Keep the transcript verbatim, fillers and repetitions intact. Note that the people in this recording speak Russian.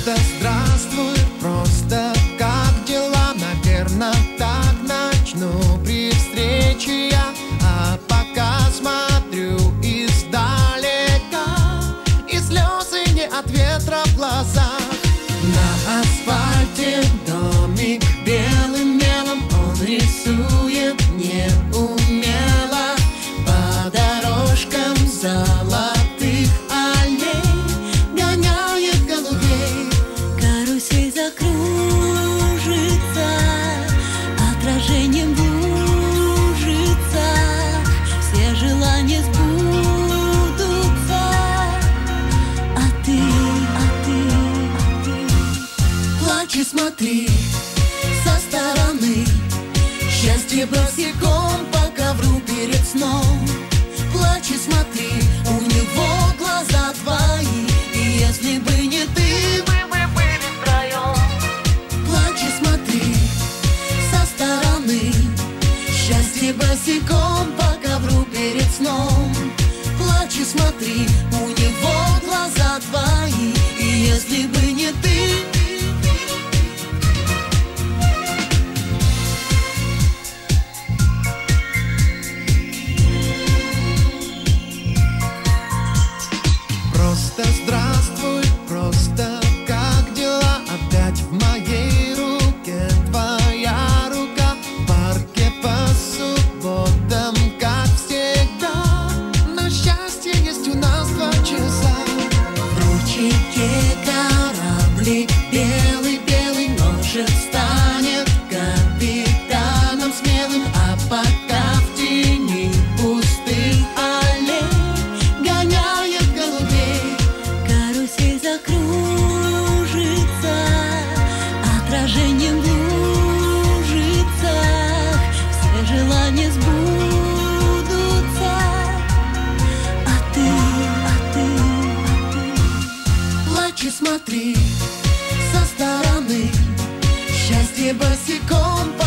Просто здравствуй, просто как дела? Наверно, так начну при встрече я. А пока смотрю издалека, и слезы не от ветра в глазах. На асфальте домик белым мелом он рисует неумело по дорожкам золотых аллей, гоняет голубей. Карусель закружится, отражением в лужицах, все желания сбудутся. А ты, а ты, а ты плачь и смотри со стороны. Счастье босиком по ковру перед сном. Плачь и смотри, у него глаза твои, и если бы не ты, мы бы были втроем. Плачь и смотри со стороны. Счастье босиком по ковру перед сном. Плачь и смотри, у него глаза твои, и если бы не ты. Просто здравствуй, просто как дела? Опять в моей руке твоя рука. В парке по субботам, как всегда. Но счастье есть у нас два часа. В ручейке кораблик белый-белый, может, станет капитаном смелым. А пока в тени пустых аллей гоняет голубей. Карусель закружится, отражением в лужицах, все желания сбудутся. А ты, а ты, а ты плачь и смотри со стороны. Счастье босиком по